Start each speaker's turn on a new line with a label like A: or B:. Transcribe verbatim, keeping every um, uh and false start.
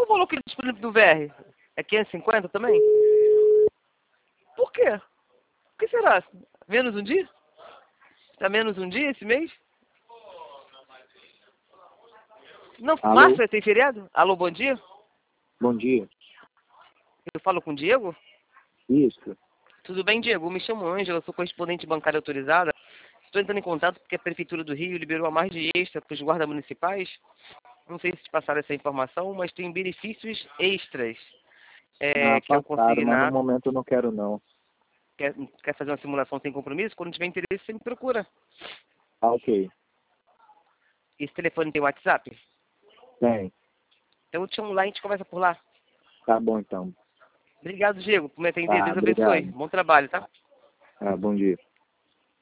A: valor que ele disponível do V R? É quinhentos e cinquenta também? Por quê? Por que será? Menos um dia? Tá menos um dia esse mês? Não,
B: Alô?
A: março tem feriado? Alô, bom dia?
B: Bom dia.
A: Eu falo com o Diego?
B: Isso.
A: Tudo bem, Diego? Me chamo Ângela, sou correspondente bancária autorizada. Estou entrando em contato porque a Prefeitura do Rio liberou a margem extra para os guardas municipais. Não sei se te passaram essa informação, mas tem benefícios extras. É,
B: Ah,
A: que é o
B: passaram, mas no
A: consignato.
B: momento eu não quero não.
A: Quer, quer fazer uma simulação sem compromisso? Quando tiver interesse, você me procura.
B: Ah, ok.
A: Esse telefone tem WhatsApp?
B: Tem.
A: Então eu te chamo lá e a gente conversa por lá.
B: Tá bom então.
A: Obrigado, Diego, por me atender.
B: Tá,
A: Deus abençoe.
B: obrigado.
A: Bom trabalho, tá?
B: Ah, bom dia.